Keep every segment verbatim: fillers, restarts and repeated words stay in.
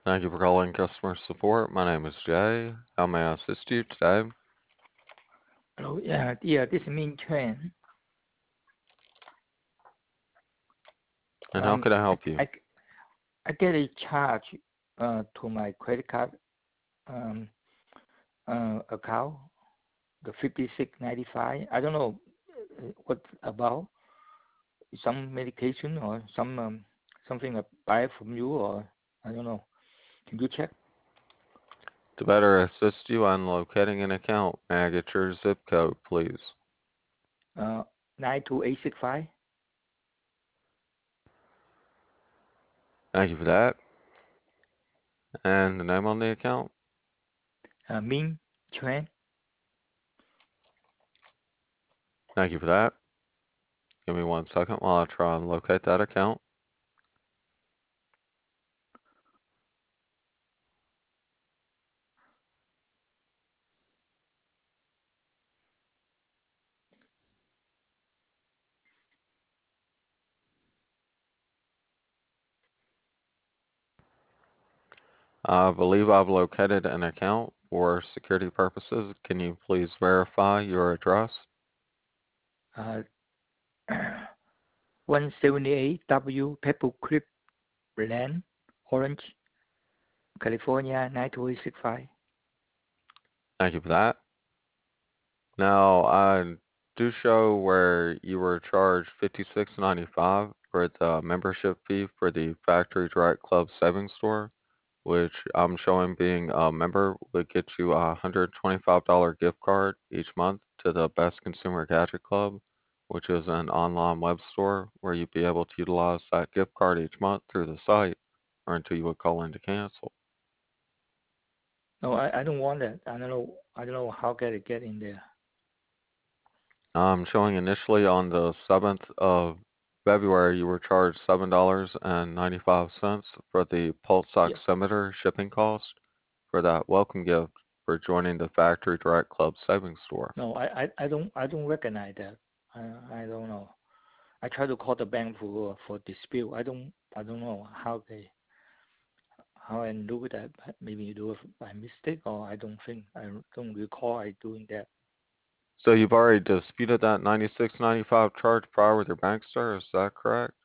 Thank you for calling customer support. My name is Jay. How may I assist you today? Hello, yeah, yeah, this is Min Chuan. And how Um, can I I, help you? I, I get a charge uh, to my credit card um, uh, account, the fifty-six ninety-five. I don't know uh, what about some medication or some um, something I buy from you or I don't know. Can you check? To better assist you on locating an account, may I get your zip code, please? Uh, nine two eight six five. Thank you for that. And the name on the account? Uh, Min Chuan. Thank you for that. Give me one second while I try and locate that account. I believe I've located an account for security purposes. Can you please verify your address? Uh, one seventy-eight W Pebble Creek Lane, Orange, California nine two eight six five. Thank you for that. Now, I do show where you were charged fifty-six ninety-five for the membership fee for the Factory Direct Club Savings Store, which I'm showing being a member would get you a one hundred twenty-five dollar gift card each month to the Best Consumer Gadget Club, which is an online web store where you'd be able to utilize that gift card each month through the site or until you would call in to cancel. No, I, I don't want that. I don't know. I don't know how can I get in there. I'm showing initially on the seventh of February, you were charged seven dollars and ninety-five cents for the pulse Yeah. oximeter shipping cost for that welcome gift for joining the Factory Direct Club Savings Store. No, I, I, I don't I don't recognize that. I I don't know. I try to call the bank for for dispute. I don't I don't know how they how I do that. Maybe you do it by mistake or I don't think I don't recall I doing that. So you've already disputed that ninety-six ninety-five charge prior with your bank, sir, is that correct?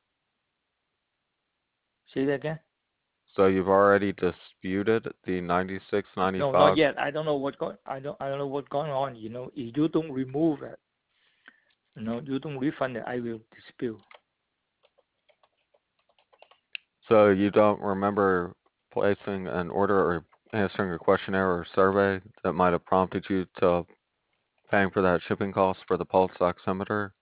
Say that again? So you've already disputed the ninety-six No, not ninety-five. yet. I don't know what going I don't I don't know what's going on. You know, if you don't remove it, you know, you don't refund it, I will dispute. So you don't remember placing an order or answering a questionnaire or survey that might have prompted you to paying for that shipping cost for the pulse oximeter?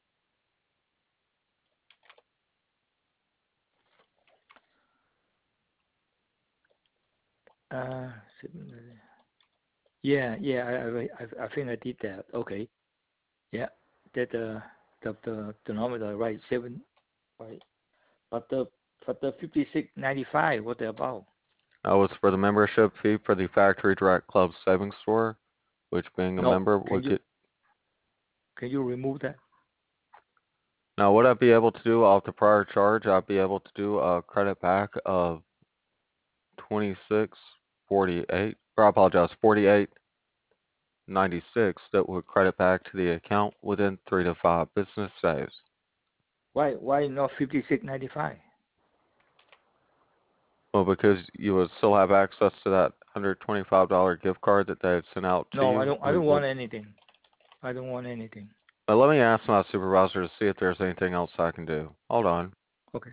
Uh, yeah, yeah, I, I, I I think I did that. Okay. Yeah, that uh, the the denominator right seven right, but the but the fifty six ninety five what they about? That was for the membership fee for the Factory Direct Club Savings Store, which being a No, member can would you get. can you remove that? Now, what I'd be able to do off the prior charge, I'd be able to do a credit back of twenty-six forty-eight, or I apologize, forty-eight ninety-six that would credit back to the account within three to five business days. Why why not fifty six ninety five? Well, because you would still have access to that one hundred twenty-five dollar gift card that they had sent out to No, I you. don't I We don't want would. anything. I don't want anything. But let me ask my supervisor to see if there's anything else I can do. Hold on. Okay.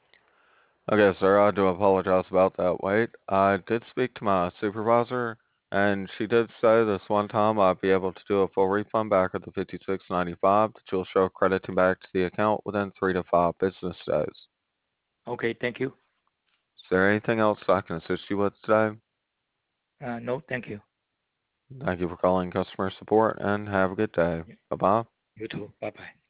Okay, sir, I do apologize about that wait. I did speak to my supervisor, And she did say this one time I'd be able to do a full refund back of the fifty-six ninety-five that you'll show crediting back to the account within three to five business days. Okay, thank you. Is there anything else I can assist you with today? Uh, no, thank you. Thank you for calling customer support and have a good day. Yeah, Bye bye. you too. Bye bye.